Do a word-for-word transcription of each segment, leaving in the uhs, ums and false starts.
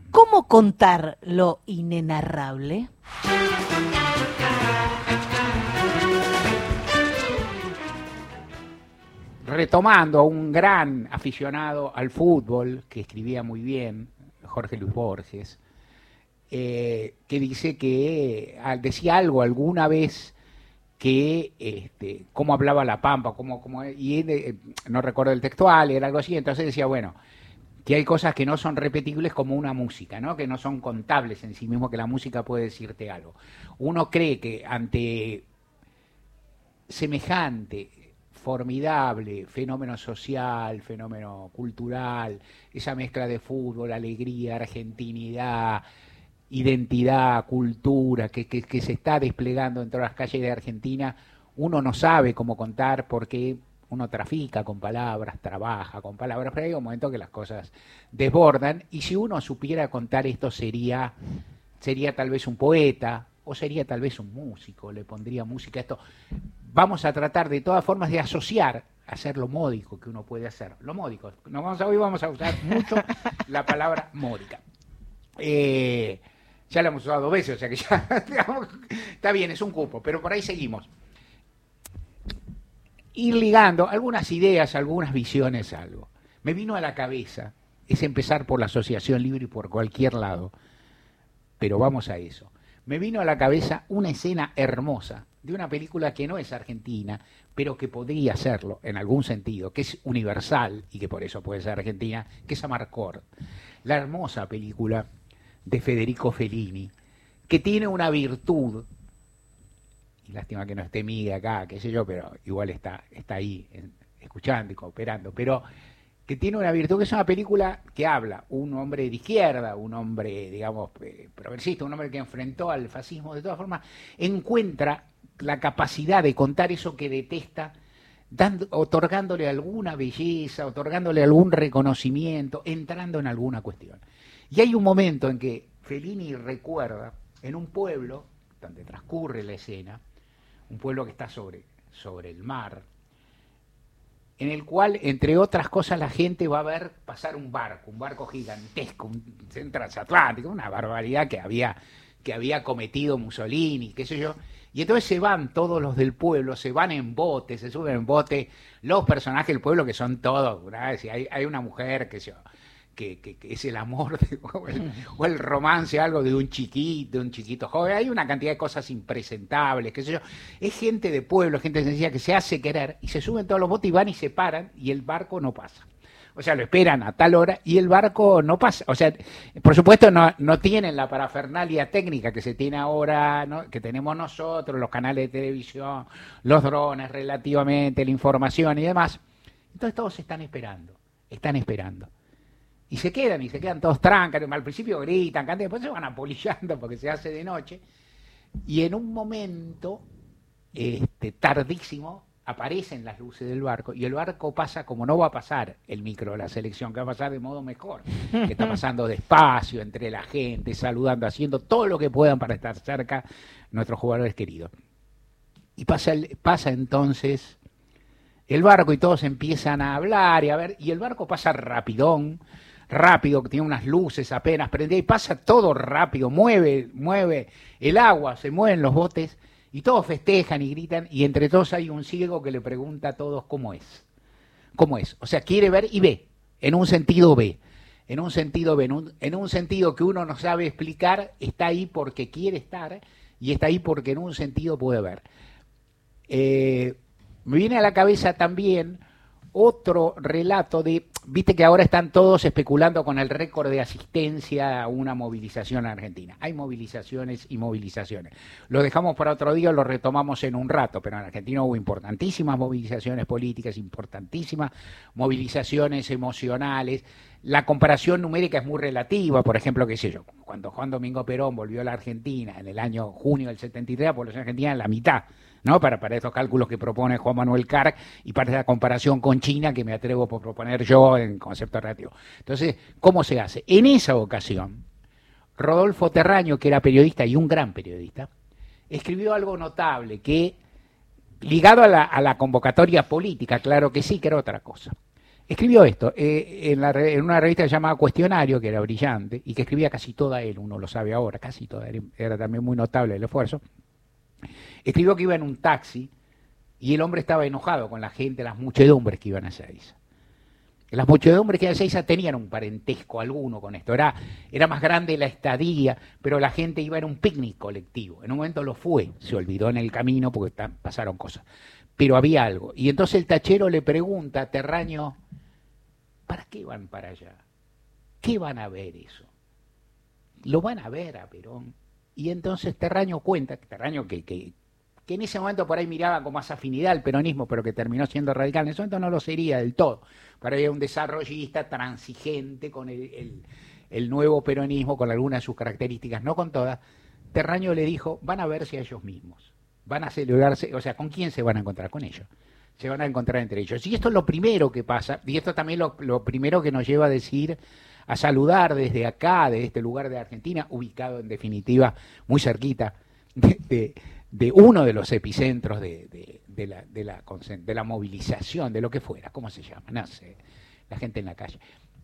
¿Cómo contar lo inenarrable? Retomando a un gran aficionado al fútbol, que escribía muy bien, Jorge Luis Borges, eh, que dice que ah, decía algo alguna vez que este, cómo hablaba la Pampa, cómo, cómo, y él, eh, no recuerdo el textual, era algo así, entonces decía, bueno, que hay cosas que no son repetibles como una música, ¿no? Que no son contables en sí mismo, que la música puede decirte algo. Uno cree que ante semejante, formidable fenómeno social, fenómeno cultural, esa mezcla de fútbol, alegría, argentinidad, identidad, cultura, que, que, que se está desplegando en todas las calles de Argentina, uno no sabe cómo contar porque uno trafica con palabras, trabaja con palabras, pero hay un momento que las cosas desbordan, y si uno supiera contar esto sería, sería tal vez un poeta, o sería tal vez un músico, le pondría música a esto. Vamos a tratar de todas formas de asociar, hacer lo módico que uno puede hacer, lo módico. Nos vamos a, hoy vamos a usar mucho la palabra módica. Eh, ya la hemos usado dos veces, o sea que ya, digamos, está bien, es un cupo, pero por ahí seguimos. Ir ligando algunas ideas, algunas visiones, algo. Me vino a la cabeza, es empezar por la asociación libre y por cualquier lado, pero vamos a eso. Me vino a la cabeza una escena hermosa de una película que no es argentina, pero que podría serlo en algún sentido, que es universal y que por eso puede ser argentina, que es Amarcord. La hermosa película de Federico Fellini, que tiene una virtud, y lástima que no esté Miguel acá, qué sé yo, pero igual está, está ahí en, escuchando y cooperando, pero que tiene una virtud, que es una película que habla un hombre de izquierda, un hombre, digamos, progresista, un hombre que enfrentó al fascismo, de todas formas, encuentra la capacidad de contar eso que detesta, dando, otorgándole alguna belleza, otorgándole algún reconocimiento, entrando en alguna cuestión. Y hay un momento en que Fellini recuerda, en un pueblo donde transcurre la escena, un pueblo que está sobre, sobre el mar, en el cual, entre otras cosas, la gente va a ver pasar un barco, un barco gigantesco, un transatlántico, una barbaridad que había, que había cometido Mussolini, qué sé yo. Y entonces se van todos los del pueblo, se van en bote, se suben en bote, los personajes del pueblo que son todos, ¿verdad? Hay, hay una mujer que se... Que, que, que es el amor de, o, el, o el romance, algo de un chiquito, de un chiquito joven, hay una cantidad de cosas impresentables, qué sé yo, es gente de pueblo, gente sencilla que se hace querer y se suben todos los botes y van y se paran y el barco no pasa. O sea, lo esperan a tal hora y el barco no pasa. O sea, por supuesto no, no tienen la parafernalia técnica que se tiene ahora, ¿no? Que tenemos nosotros, los canales de televisión, los drones relativamente, la información y demás. Entonces todos están esperando, están esperando. Y se quedan, y se quedan todos trancas, al principio gritan, cantan, después se van apolillando porque se hace de noche. Y en un momento, este, tardísimo, aparecen las luces del barco, y el barco pasa como no va a pasar el micro de la selección, que va a pasar de modo mejor, que está pasando despacio, entre la gente, saludando, haciendo todo lo que puedan para estar cerca nuestros jugadores queridos. Y pasa, el, pasa entonces el barco y todos empiezan a hablar y a ver, y el barco pasa rapidón, rápido, que tiene unas luces apenas prendidas, y pasa todo rápido, mueve, mueve el agua, se mueven los botes, y todos festejan y gritan, y entre todos hay un ciego que le pregunta a todos cómo es. ¿Cómo es? O sea, quiere ver y ve, en un sentido ve, en un sentido ve, en un, en un sentido que uno no sabe explicar, está ahí porque quiere estar, y está ahí porque en un sentido puede ver. Eh, me viene a la cabeza también otro relato de, viste que ahora están todos especulando con el récord de asistencia a una movilización en Argentina. Hay movilizaciones y movilizaciones. Lo dejamos para otro día, lo retomamos en un rato, pero en Argentina hubo importantísimas movilizaciones políticas, importantísimas movilizaciones emocionales. La comparación numérica es muy relativa, por ejemplo, qué sé yo, cuando Juan Domingo Perón volvió a la Argentina en el año junio del setenta y tres, la población argentina en la mitad, ¿no? Para, para estos cálculos que propone Juan Manuel Carg y para esa comparación con China que me atrevo a proponer yo en concepto relativo. Entonces, ¿cómo se hace? En esa ocasión, Rodolfo Terraño, que era periodista y un gran periodista, escribió algo notable que, ligado a la, a la convocatoria política, claro que sí, que era otra cosa. escribió esto eh, en, la, en una revista llamada Cuestionario, que era brillante, y que escribía casi toda él, uno lo sabe ahora, casi toda él, era también muy notable el esfuerzo. Escribió que iba en un taxi y el hombre estaba enojado con la gente, las muchedumbres que iban a Ezeiza. Las muchedumbres que iban a Ezeiza tenían un parentesco alguno con esto, era, era más grande la estadía, pero la gente iba en un picnic colectivo. En un momento lo fue, se olvidó en el camino porque ta, pasaron cosas, pero había algo. Y entonces el tachero le pregunta a Terraño, ¿para qué van para allá? ¿Qué van a ver eso? Lo van a ver a Perón. Y entonces Terraño cuenta, Terraño que, que, que en ese momento por ahí miraba con más afinidad al peronismo, pero que terminó siendo radical, en ese momento no lo sería del todo. Para él era un desarrollista transigente con el, el, el nuevo peronismo, con algunas de sus características, no con todas. Terraño le dijo, van a verse a ellos mismos, van a celebrarse, o sea, ¿con quién se van a encontrar? Con ellos. Se van a encontrar entre ellos. Y esto es lo primero que pasa, y esto también lo, lo primero que nos lleva a decir, a saludar desde acá, de este lugar de Argentina, ubicado en definitiva muy cerquita de, de, de uno de los epicentros de, de, de, la, de, la, de la movilización, de lo que fuera, ¿cómo se llama? No sé, la gente en la calle.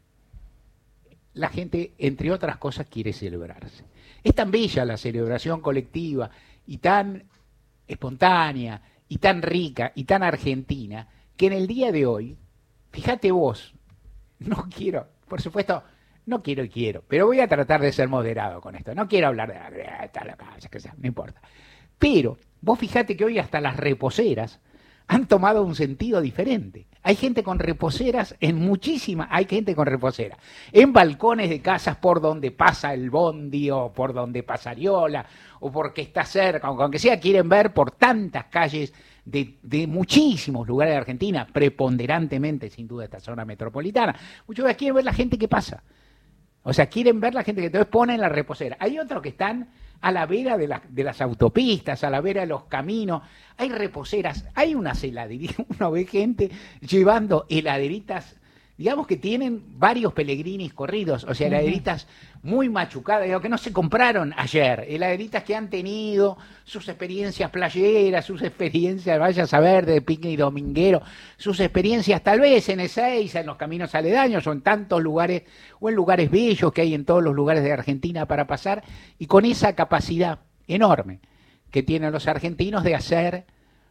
La gente, entre otras cosas, quiere celebrarse. Es tan bella la celebración colectiva y tan espontánea y tan rica y tan argentina que en el día de hoy, fíjate vos, no quiero, por supuesto, no quiero y quiero, pero voy a tratar de ser moderado con esto. No quiero hablar de esta la casa, que sea, no importa. Pero vos fíjate que hoy hasta las reposeras han tomado un sentido diferente. Hay gente con reposeras en muchísimas, hay gente con reposeras en balcones de casas por donde pasa el bondi o por donde pasa Ariola o porque está cerca, aunque sea quieren ver por tantas calles de, de muchísimos lugares de Argentina, preponderantemente sin duda esta zona metropolitana. Muchas veces quieren ver la gente que pasa. O sea, quieren ver la gente que entonces ponen la reposera. Hay otros que están a la vera de, la, de las autopistas, a la vera de los caminos. Hay reposeras, hay unas heladerías. Uno ve gente llevando heladeritas, digamos que tienen varios Pellegrinis corridos, o sea, heladeritas muy machucadas, digo, que no se compraron ayer, heladeritas que han tenido sus experiencias playeras, sus experiencias, vaya a saber, de picnic dominguero, sus experiencias tal vez en Ezeiza, en los caminos aledaños, o en tantos lugares, o en lugares bellos que hay en todos los lugares de Argentina para pasar, y con esa capacidad enorme que tienen los argentinos de hacer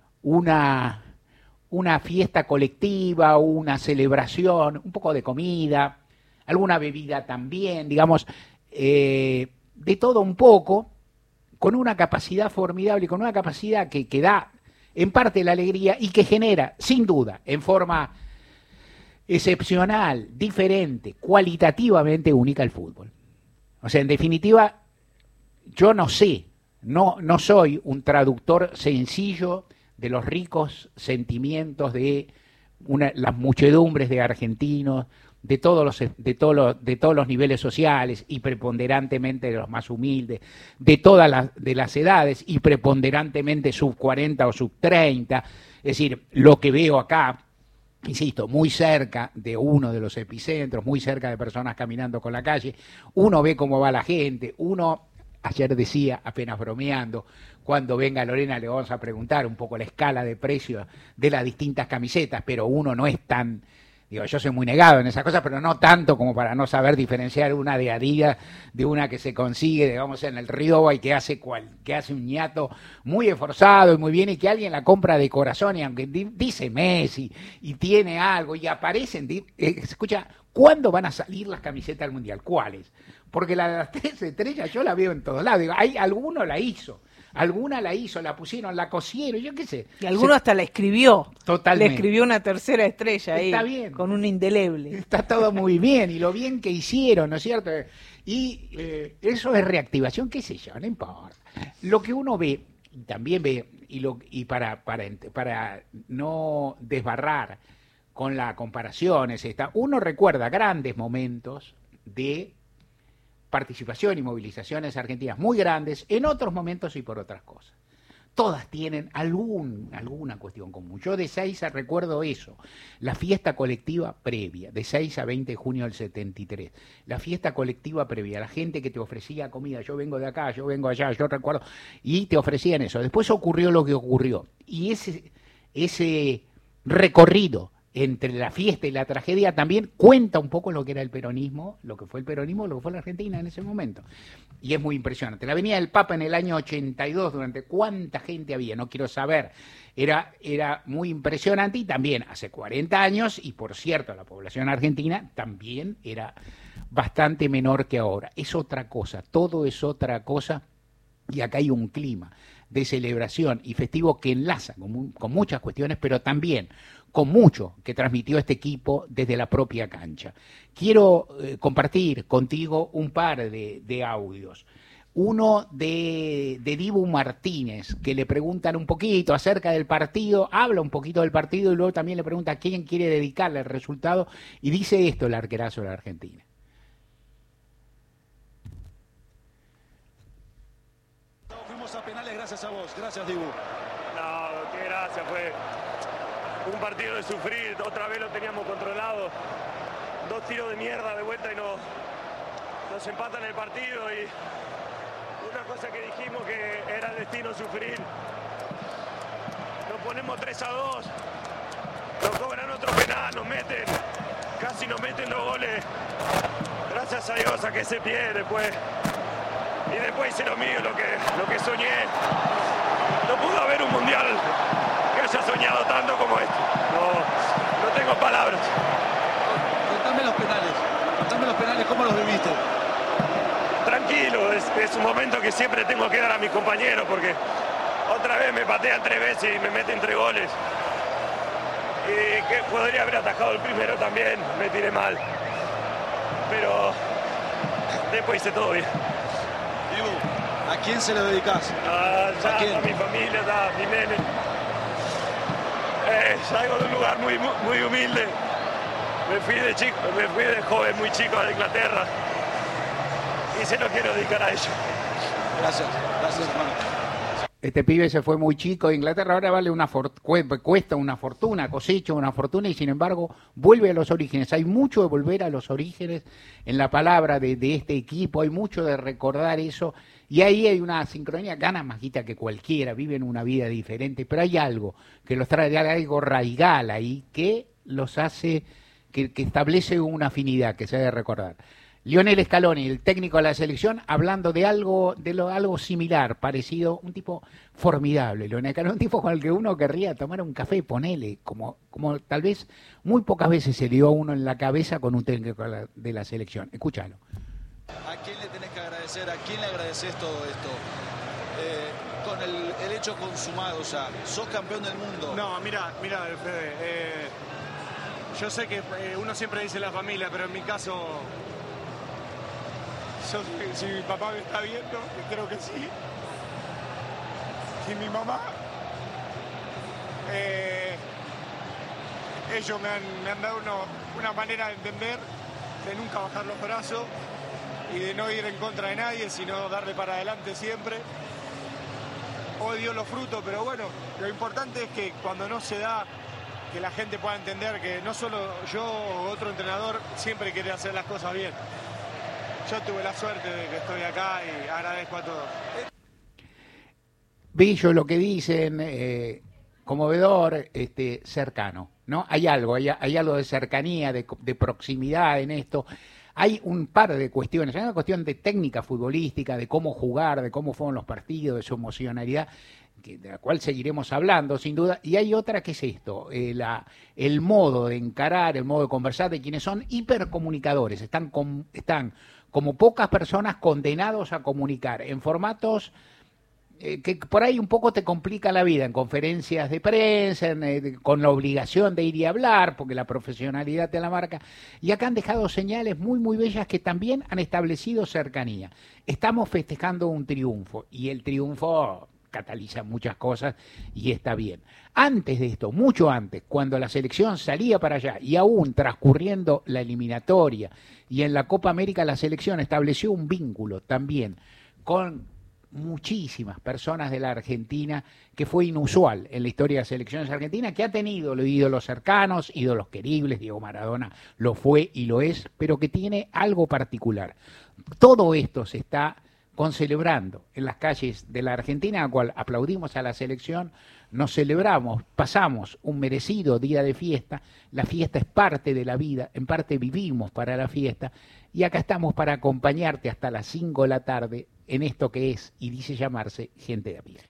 una... una fiesta colectiva, una celebración, un poco de comida, alguna bebida también, digamos, eh, de todo un poco, con una capacidad formidable, con una capacidad que, que da en parte la alegría y que genera, sin duda, en forma excepcional, diferente, cualitativamente única el fútbol. O sea, en definitiva, yo no sé, no, no soy un traductor sencillo de los ricos sentimientos de una, las muchedumbres de argentinos, de todos los de todos los, de todos los niveles sociales y preponderantemente de los más humildes, de todas las de las edades y preponderantemente sub cuarenta o sub treinta, es decir, lo que veo acá, insisto, muy cerca de uno de los epicentros, muy cerca de personas caminando con la calle, uno ve cómo va la gente, uno ayer decía, apenas bromeando, cuando venga Lorena le vamos a preguntar un poco la escala de precios de las distintas camisetas, pero uno no es tan, digo, yo soy muy negado en esas cosas, pero no tanto como para no saber diferenciar una de Adidas de una que se consigue, digamos, en el Río y que hace cual, que hace un ñato muy esforzado y muy bien y que alguien la compra de corazón y aunque di, dice Messi y tiene algo y aparecen, di, eh, escucha, ¿cuándo van a salir las camisetas del Mundial? ¿Cuáles? Porque la de las tres estrellas yo la veo en todos lados, digo, hay, alguno la hizo. Alguna la hizo, la pusieron, la cosieron, yo qué sé. Y alguno se... hasta la escribió. Totalmente. Le escribió una tercera estrella ahí. Está bien. Con un indeleble. Está todo muy bien, y lo bien que hicieron, ¿no es cierto? Y eh, eso es reactivación, qué sé yo, no importa. Lo que uno ve, y también ve, y, lo, y para, para, para no desbarrar con la comparación, es esta, uno recuerda grandes momentos de participación y movilizaciones argentinas muy grandes, en otros momentos y por otras cosas. Todas tienen algún, alguna cuestión común. Yo de Ezeiza recuerdo eso, la fiesta colectiva previa, de seis a veinte de junio del setenta y tres, la fiesta colectiva previa, la gente que te ofrecía comida, yo vengo de acá, yo vengo allá, yo recuerdo, y te ofrecían eso. Después ocurrió lo que ocurrió, y ese, ese recorrido entre la fiesta y la tragedia, también cuenta un poco lo que era el peronismo, lo que fue el peronismo, lo que fue la Argentina en ese momento. Y es muy impresionante. La Avenida del Papa en el año ochenta y dos, durante cuánta gente había, no quiero saber, era, era muy impresionante, y también hace cuarenta años, y por cierto, la población argentina también era bastante menor que ahora. Es otra cosa, todo es otra cosa, y acá hay un clima de celebración y festivo que enlaza con, con muchas cuestiones, pero también con mucho que transmitió este equipo desde la propia cancha. Quiero eh, compartir contigo un par de, de audios. Uno de, de Dibu Martínez, que le preguntan un poquito acerca del partido, habla un poquito del partido y luego también le pregunta a quién quiere dedicarle el resultado, y dice esto el arquerazo de la Argentina. Fuimos a penales gracias a vos, gracias Dibu. No, qué gracia, fue un partido de sufrir, otra vez lo teníamos controlado, dos tiros de mierda de vuelta y no, nos empatan el partido, y una cosa que dijimos que era el destino sufrir, nos ponemos tres a dos, nos cobran otro penal, nos meten, casi nos meten los goles, gracias a Dios saqué ese pie después, y después hice lo mío, lo que, lo que soñé, no pudo haber un mundial que haya soñado tanto como este. No, no tengo palabras. Contame los penales, contame los penales, ¿cómo los viviste? Tranquilo, es, es un momento que siempre tengo que dar a mis compañeros, porque otra vez me patean tres veces y me meten tres goles. Y que podría haber atajado el primero también, me tiré mal. Pero después hice todo bien. Dibu, ¿a quién se lo dedicás? Ah, ya, ¿A quién? a mi familia, a mi nene. Eh, salgo de un lugar muy, muy, muy humilde. Me fui de chico, me fui de joven, muy chico a Inglaterra. Y se lo quiero dedicar a ellos. Gracias, gracias hermano. Este pibe se fue muy chico de Inglaterra, ahora vale una fort- cuesta una fortuna, cosecha una fortuna, y sin embargo vuelve a los orígenes. Hay mucho de volver a los orígenes en la palabra de, de este equipo, hay mucho de recordar eso, y ahí hay una sincronía, gana más guita que cualquiera, viven una vida diferente, pero hay algo que los trae, algo raigal ahí, que los hace, que, que establece una afinidad que se debe recordar. Lionel Scaloni, el técnico de la selección, hablando de algo, de lo, algo similar, parecido, un tipo formidable, Lionel Scaloni, un tipo con el que uno querría tomar un café, ponele, como, como tal vez muy pocas veces se dio a uno en la cabeza con un técnico de la, de la selección. Escúchalo. ¿A quién le tenés que agradecer? ¿A quién le agradeces todo esto? Eh, con el, el hecho consumado ya, sos campeón del mundo. No, mira, mira, Fede, eh, yo sé que eh, uno siempre dice la familia, pero en mi caso, yo, si mi papá me está viendo, que creo que sí, y mi mamá, eh, ellos me han, me han dado uno, una manera de entender, de nunca bajar los brazos y de no ir en contra de nadie, sino darle para adelante siempre. Hoy dio los frutos, pero bueno, lo importante es que cuando no se da, que la gente pueda entender que no solo yo o otro entrenador siempre quiere hacer las cosas bien. Yo tuve la suerte de que estoy acá y agradezco a todos. Bello lo que dicen, eh, conmovedor, este, cercano, ¿no? Hay algo, hay, hay algo de cercanía, de, de proximidad en esto. Hay un par de cuestiones, hay una cuestión de técnica futbolística, de cómo jugar, de cómo fueron los partidos, de su emocionalidad, que, de la cual seguiremos hablando sin duda, y hay otra que es esto, eh, la, el modo de encarar, el modo de conversar de quienes son hipercomunicadores, están, con, están como pocas personas condenados a comunicar en formatos eh, que por ahí un poco te complica la vida, en conferencias de prensa, en, eh, con la obligación de ir y hablar, porque la profesionalidad te la marca, y acá han dejado señales muy, muy bellas que también han establecido cercanía. Estamos festejando un triunfo, y el triunfo cataliza muchas cosas, y está bien. Antes de esto, mucho antes, cuando la selección salía para allá, y aún transcurriendo la eliminatoria, y en la Copa América la selección estableció un vínculo también con muchísimas personas de la Argentina, que fue inusual en la historia de las selecciones argentinas, que ha tenido los ídolos cercanos, ídolos queribles, Diego Maradona lo fue y lo es, pero que tiene algo particular. Todo esto se está concelebrando en las calles de la Argentina, a cual aplaudimos a la selección, nos celebramos, pasamos un merecido día de fiesta, la fiesta es parte de la vida, en parte vivimos para la fiesta, y acá estamos para acompañarte hasta las cinco de la tarde en esto que es y dice llamarse Gente de a Pie.